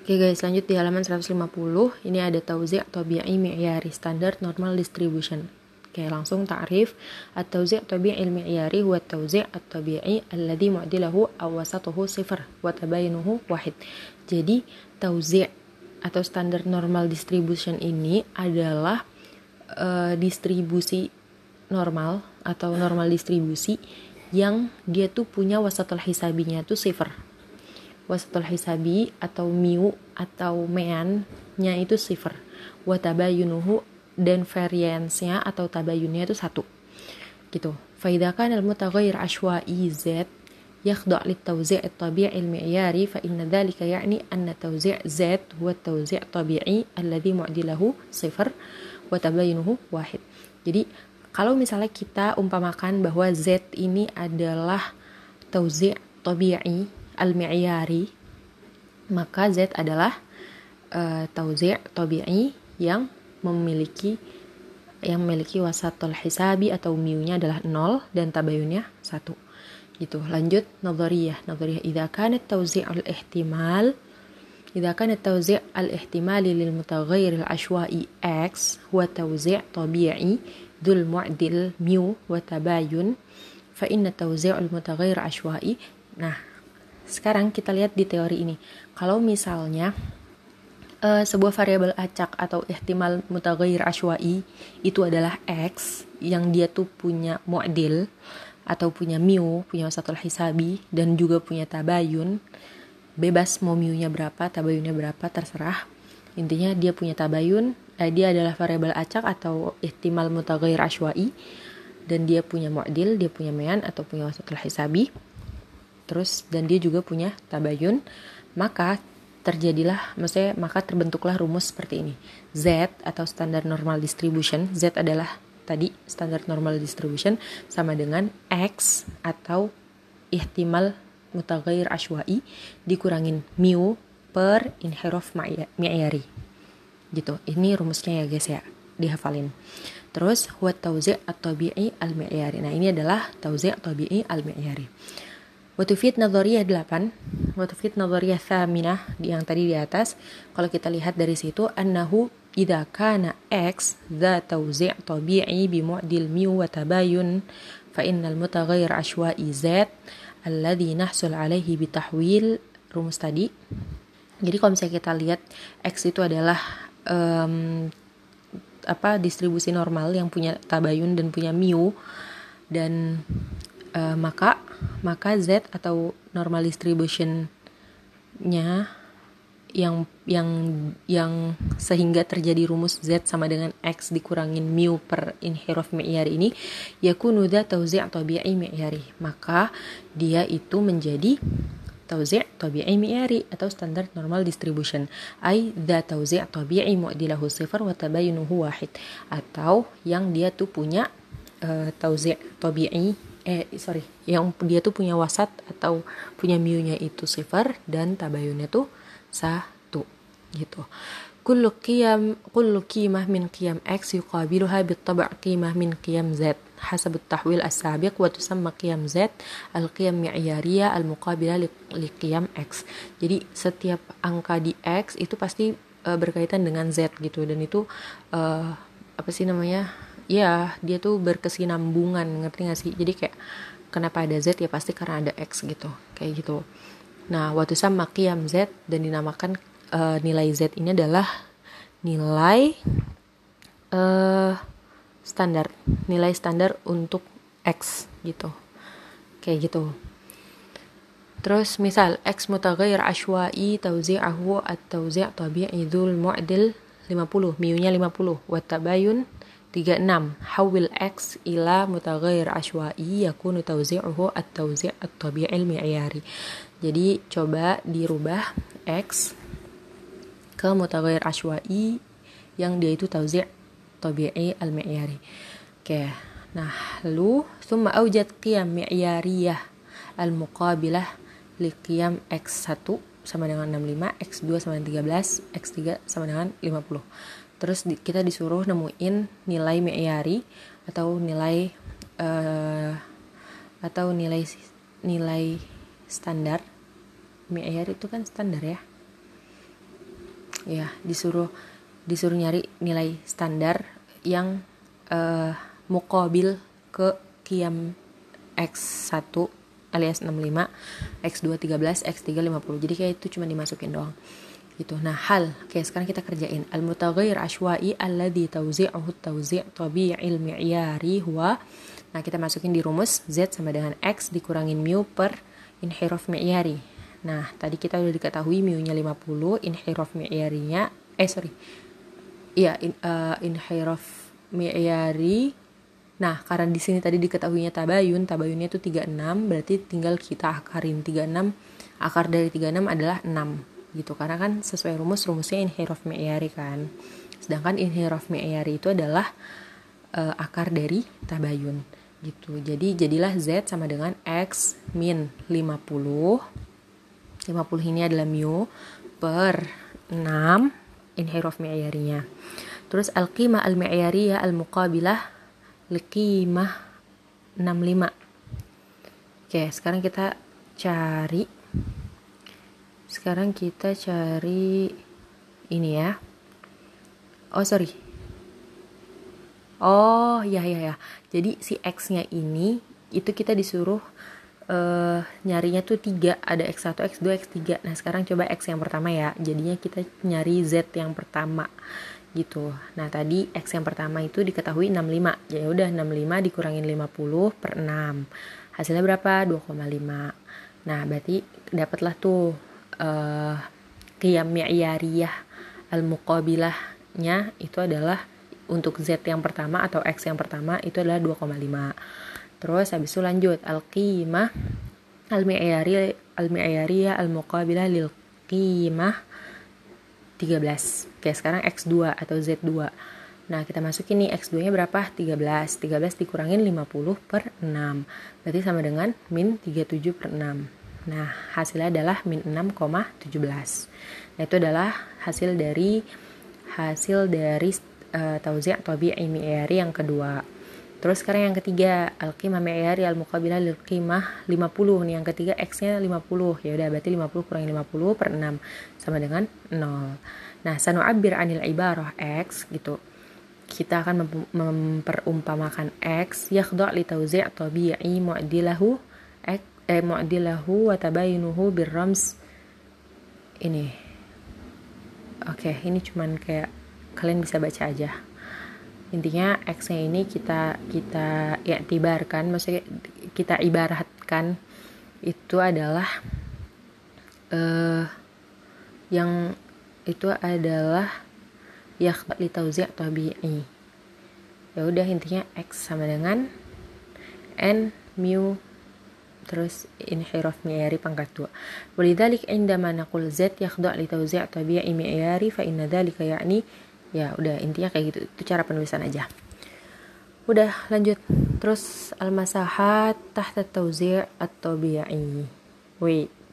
Oke guys, lanjut di halaman 150. Ini ada tauzi' tabi'i mi'yari, standard normal distribution. Oke, langsung ta'rif. At-tauzi' tabi'i al-mi'yari huwa at-tauzi' at-tabi'i alladhi mu'dilahu aw wasatuhu sifar wa tabayinuhu wahid. Jadi, tauzi' atau standard normal distribution ini adalah distribusi normal atau normal distribusi yang dia tuh punya wasatul hisabinya tuh sifar. Wasatul hisabi atau miu atau mean-nya itu sifar. Wa tabayunuhu, dan variance-nya atau tabayunnya itu 1. Gitu. Fa idza kana al-mutaghayyir ashwa'i z yakhda' lit-tawzi' at-tabi'i al-mi'yari fa inna dhalika ya'ni anna tawzi' z huwa at-tawzi' at-tabi'i alladhi mu'dilahu sifar wa tabayunuhu wahid. Jadi kalau misalnya kita umpamakan bahwa z ini adalah tawzi' tabi'i al-mi'yari, maka Z adalah tauzi' tabi'i yang memiliki wasatul hisabi atau miunya adalah 0 dan tabayunnya 1. Gitu. Lanjut nadhariyah. Idza kana tauzi' al-ihtimal lil mutaghayyir al-ashwa'i X huwa tauzi' tabi'i dzul mu'dil miu wa tabayun fa inna tauzi' al-mutaghayyir ashwa'i. Nah, sekarang kita lihat di teori ini. Kalau misalnya sebuah variabel acak atau ihtimal mutaghayyir ashwa'i itu adalah X, yang dia tuh punya mu'dil atau punya miu, punya wasatul hisabi, dan juga punya tabayun, bebas mau miunya berapa, tabayunnya berapa, terserah. Intinya dia punya tabayun, dia adalah variabel acak atau ihtimal mutaghayyir ashwa'i, dan dia punya mu'dil, dia punya mean atau punya wasatul hisabi. Terus dan dia juga punya tabayun, maka terbentuklah rumus seperti ini. Z atau standard normal distribution, Z adalah tadi standard normal distribution, sama dengan X atau ihtimal mutaghayyir ashwa'i dikurangin mu per inhiraf mi'yari. Gitu. Ini rumusnya ya guys ya, dihafalin. Terus huwa tauzi' at-tabi'i al-mi'yari. Nah, ini adalah tauzi' tabi'i al-mi'yari. Watufid nadhariyah 8, watufid nadhariyah thaminah yang tadi di atas. Kalau kita lihat dari situ, annahu idza kana X dha tawzi' tabi'i bi mu'dil miu wa tabayun fa innal mutaghayyir ashwa'i Z alladhi nahsul alaihi bi tahwil rumus tadi. Jadi kalau misalnya kita lihat X itu adalah distribusi normal yang punya tabayun dan punya miu, dan maka Z atau normal distribution-nya yang sehingga terjadi rumus Z sama dengan X dikurangin mu per inhiraf mi'yari ini, yakunu dha tauzi' tabi'i mi'yari, maka dia itu menjadi tauzi' tabi'i mi'yari atau standard normal distribution, ai dha tauzi' tabi'i mu'dilahu sifar wa tabayunuhu wahid, atau yang dia tuh punya tauzi' tabi'i yang dia tuh punya wasat atau punya miunya itu sifar dan tabayunnya tuh 1 gitu. Kullu qimah min qiyam X yuqabiluha bit-tab' qimah min qiyam Z hasab at-tahwil as-sabiq wa tusamma qiyam Z al-qiyam mi'yariyah al-muqabilah li qiyam X. Jadi setiap angka di X itu pasti berkaitan dengan Z gitu, dan itu ya dia tuh berkesinambungan, ngerti gak sih? Jadi kayak kenapa ada Z, ya pasti karena ada X gitu, kayak gitu. Nah, waktu sama qiyam Z, dan dinamakan nilai Z ini adalah nilai standar untuk X gitu, kayak gitu. Terus misal X mutaghayyir ashwa'i tawzi'ahu at-tawzi' tabi'i dzul mu'dil 50, miunya 50, wa tabayun 36, hawil X ila mutaghayyir ashwa'i yakunu tawzi'uhu at-tawzi' at-tabi'i al-mi'yari. Jadi coba dirubah X ke mutaghayyir ashwa'i yang dia itu tawzi' tabi'i al-mi'yari. Oke. Nah, lalu thumma awjad qiyam mi'yariyah al-muqabilah li qiyam X1 sama dengan 65, X2 sama dengan 13, X3 sama dengan 50. Terus kita disuruh nemuin nilai mi'yari atau nilai standar. Mi'yari itu kan standar ya. ya disuruh nyari nilai standar yang muqabil ke qiyam X1 alias 65, X2 13, X3 50. Jadi kayak itu cuma dimasukin doang gitu. Nah, oke, sekarang kita kerjain. Al-mutaghayyir ashwa'i alladhi tawzi'uhu tawzi' tabi'il mi'yari huwa. Nah, kita masukin di rumus Z sama dengan X dikurangin mu per inhiraf mi'yari. Nah, tadi kita udah diketahui mu-nya 50, inhiraf mi'yarinya inhiraf mi'yari. Nah, karena di sini tadi diketahuinya tabayunnya itu 36, berarti tinggal kita akarin 36. Akar dari 36 adalah 6 gitu. Karena kan sesuai rumusnya inhiraf mi'yari kan. Sedangkan inhiraf mi'yari itu adalah akar dari tabayun gitu. Jadi jadilah Z sama dengan X min 50. 50 ini adalah mu per 6 inhiraf mi'yarinya. Terus al-qimah al-mi'yariyah al-muqabilah liqimah 65. Oke, sekarang kita cari ini ya. Ya. Jadi si X-nya ini itu kita disuruh nyarinya tuh 3, ada X1, X2, X3. Nah, sekarang coba X yang pertama ya. Jadinya kita nyari Z yang pertama gitu. Nah, tadi X yang pertama itu diketahui 65. Ya udah 65 dikurangin 50 per 6. Hasilnya berapa? 2,5. Nah, berarti dapatlah tuh qiyam mi'yariyah al-muqabilahnya itu adalah untuk Z yang pertama atau X yang pertama itu adalah 2,5. Terus habis itu lanjut al-qimah al-mi'yariyah al-muqabilah lil qimah 13. Oke, sekarang X2 atau Z2. Nah, kita masukin nih X2-nya berapa? 13. 13 dikurangin 50 per 6. Berarti sama dengan min 37 per 6. Nah, hasilnya adalah min 6,17. Nah, itu adalah hasil dari tauzi' tabi'i mi'yari yang kedua. Terus sekarang yang ketiga, al-qimah mi'yari al-muqabilah lil qimah 50. Nih yang ketiga X-nya 50. Ya udah berarti 50 kurangin 50 per 6 sama dengan 0. Nah, sanu'abbir 'anil ibarah X gitu. Kita akan memperumpamakan X yakhda' li tauzi' tabi'i mu'dilahu wa tabayyunuhu birrams ini. Oke, ini cuman kayak kalian bisa baca aja. Intinya X-nya ini kita i'tibarkan, maksudnya kita ibaratkan itu adalah yang itu adalah yakhda' li tauzi' tabi'i. Ya udah intinya X sama dengan N mu terus inhiraf mi'yari pangkat 2. Walidzalik indama naqul Z yakhda' li tauzi' tabi'i mi'yari fa inna dzalika ya'ni. Ya udah intinya kayak gitu, itu cara penulisan aja. Udah lanjut. Terus al-masahat tahta tauzi' at-tabi'i. Wait.